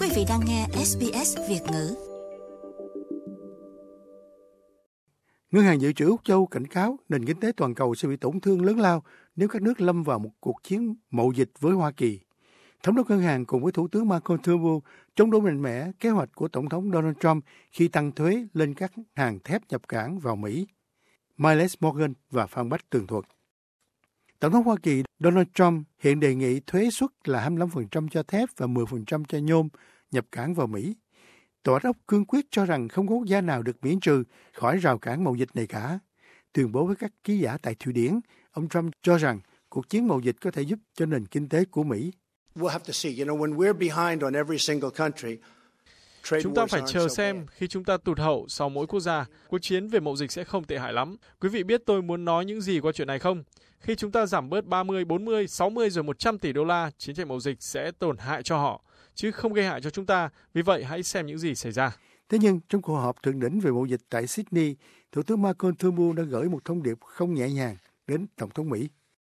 Quý vị đang nghe SBS Việt ngữ. Ngân hàng Dự trữ Úc Châu cảnh cáo nền kinh tế toàn cầu sẽ bị tổn thương lớn lao nếu các nước lâm vào một cuộc chiến mậu dịch với Hoa Kỳ. Thống đốc ngân hàng cùng với Thủ tướng Malcolm Turnbull chống đối mạnh mẽ kế hoạch của Tổng thống Donald Trump khi tăng thuế lên các hàng thép nhập cảng vào Mỹ. Miles Morgan và Phan Bách tường thuật. Tổng thống Hoa Kỳ Donald Trump hiện đề nghị thuế suất là 25% cho thép và 10% cho nhôm nhập cảng vào Mỹ. Tòa đốc cương quyết cho rằng không có quốc gia nào được miễn trừ khỏi rào cản mậu dịch này cả. Tuyên bố với các ký giả tại Thụy Điển, ông Trump cho rằng cuộc chiến mậu dịch có thể giúp cho nền kinh tế của Mỹ. Chúng ta phải chờ xem, khi chúng ta tụt hậu sau mỗi quốc gia, cuộc chiến về mậu dịch sẽ không tệ hại lắm. Quý vị biết tôi muốn nói những gì qua chuyện này không? Khi chúng ta giảm bớt 30, 40, 60 rồi 100 tỷ đô la, chiến tranh mậu dịch sẽ tổn hại cho họ, chứ không gây hại cho chúng ta. Vì vậy, hãy xem những gì xảy ra. Thế nhưng, trong cuộc họp thượng đỉnh về mậu dịch tại Sydney, Thủ tướng Malcolm Turnbull đã gửi một thông điệp không nhẹ nhàng đến Tổng thống Mỹ.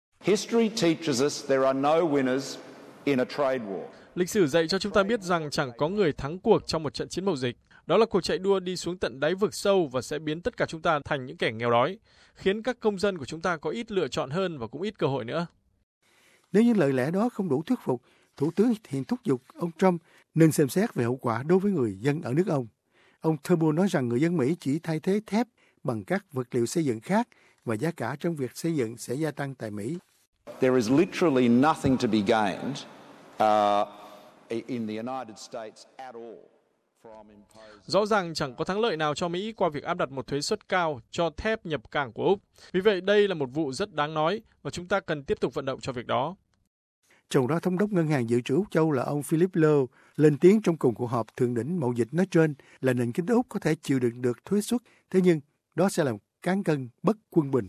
Lịch sử dạy cho chúng ta biết rằng chẳng có người thắng cuộc trong một trận chiến mậu dịch. Đó là cuộc chạy đua đi xuống tận đáy vực sâu và sẽ biến tất cả chúng ta thành những kẻ nghèo đói, khiến các công dân của chúng ta có ít lựa chọn hơn và cũng ít cơ hội nữa. Nếu những lời lẽ đó không đủ thuyết phục, Thủ tướng hiện thúc giục ông Trump nên xem xét về hậu quả đối với người dân ở nước ông. Ông Turnbull nói rằng người dân Mỹ chỉ thay thế thép bằng các vật liệu xây dựng khác và giá cả trong việc xây dựng sẽ gia tăng tại Mỹ. There is literally nothing to be gained in the United States at all. Rõ ràng chẳng có thắng lợi nào cho Mỹ qua việc áp đặt một thuế suất cao cho thép nhập cảng của Úc. Vì vậy, đây là một vụ rất đáng nói và chúng ta cần tiếp tục vận động cho việc đó. Trong đó, Thống đốc Ngân hàng Dự trữ Úc Châu là ông Philip Lowe lên tiếng trong cùng cuộc họp thượng đỉnh mậu dịch nói trên là nền kinh tế Úc có thể chịu đựng được thuế suất, thế nhưng đó sẽ là cán cân bất quân bình.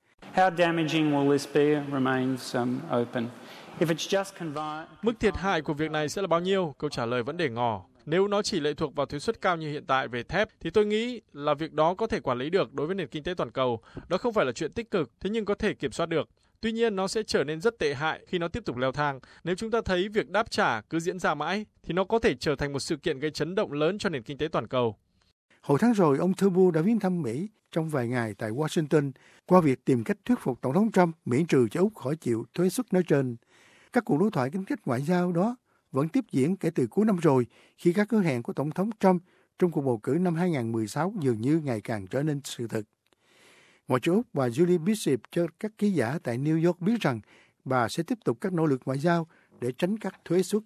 Mức thiệt hại của việc này sẽ là bao nhiêu? Câu trả lời vẫn để ngỏ. Nếu nó chỉ lệ thuộc vào thuế suất cao như hiện tại về thép, thì tôi nghĩ là việc đó có thể quản lý được đối với nền kinh tế toàn cầu. Đó không phải là chuyện tích cực, thế nhưng có thể kiểm soát được. Tuy nhiên, nó sẽ trở nên rất tệ hại khi nó tiếp tục leo thang. Nếu chúng ta thấy việc đáp trả cứ diễn ra mãi, thì nó có thể trở thành một sự kiện gây chấn động lớn cho nền kinh tế toàn cầu. Hồi tháng rồi, ông Turnbull đã viếng thăm Mỹ trong vài ngày tại Washington qua việc tìm cách thuyết phục Tổng thống Trump miễn trừ cho Úc khỏi chịu thuế suất nói trên. Các cuộc đối thoại tính cách ngoại giao đó vẫn tiếp diễn kể từ cuối năm rồi, khi các hứa hẹn của Tổng thống Trump trong cuộc bầu cử năm 2016 dường như ngày càng trở nên sự thực. Ngoại trưởng Úc bà Julie Bishop cho các ký giả tại New York biết rằng bà sẽ tiếp tục các nỗ lực ngoại giao để tránh các thuế suất.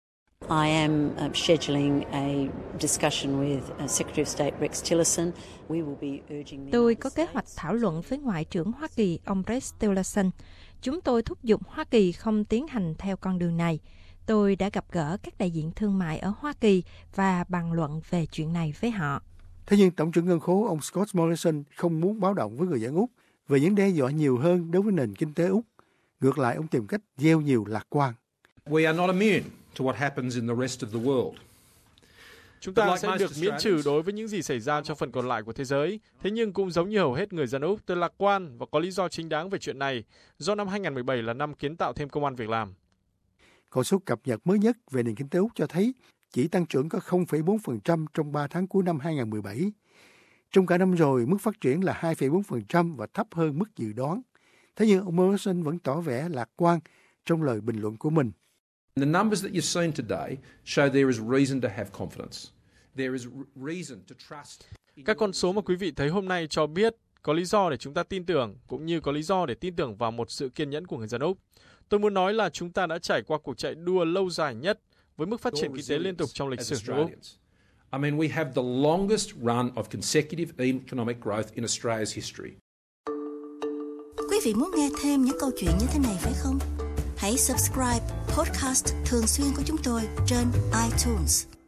I am scheduling a discussion with Secretary of State Rex Tillerson. We will be urging Tôi có kế hoạch thảo luận với Ngoại trưởng Hoa Kỳ ông Rex Tillerson. Chúng tôi thúc giục Hoa Kỳ không tiến hành theo con đường này. Tôi đã gặp gỡ các đại diện thương mại ở Hoa Kỳ và bàn luận về chuyện này với họ. Thế nhưng Tổng trưởng Ngân khố ông Scott Morrison không muốn báo động với người dân Úc về những đe dọa nhiều hơn đối với nền kinh tế Úc. Ngược lại, ông tìm cách gieo nhiều lạc quan. We are not immune to what happens in the rest of the world. Chúng ta sẽ được miễn trừ đối với những gì xảy ra trong phần còn lại của thế giới. Thế nhưng cũng giống như hầu hết người dân Úc, tôi lạc quan và có lý do chính đáng về chuyện này, do năm 2017 là năm kiến tạo thêm công ăn việc làm. Con số cập nhật mới nhất về nền kinh tế Úc cho thấy chỉ tăng trưởng có 0,4% trong 3 tháng cuối năm 2017. Trong cả năm rồi, mức phát triển là 2,4% và thấp hơn mức dự đoán. Thế nhưng ông Morrison vẫn tỏ vẻ lạc quan trong lời bình luận của mình. The numbers that you've seen today show there is reason to have confidence. There is reason to trust. Các con số mà quý vị thấy hôm nay cho biết có lý do để chúng ta tin tưởng, cũng như có lý do để tin tưởng vào một sự kiên nhẫn của người dân Úc. Tôi muốn nói là chúng ta đã trải qua cuộc chạy đua lâu dài nhất với mức phát triển kinh tế liên tục trong lịch sử của Úc. I mean, we have the longest run of consecutive economic growth in Australia's history. Quý vị muốn nghe thêm những câu chuyện như thế này phải không? Hãy subscribe podcast thường xuyên của chúng tôi trên iTunes.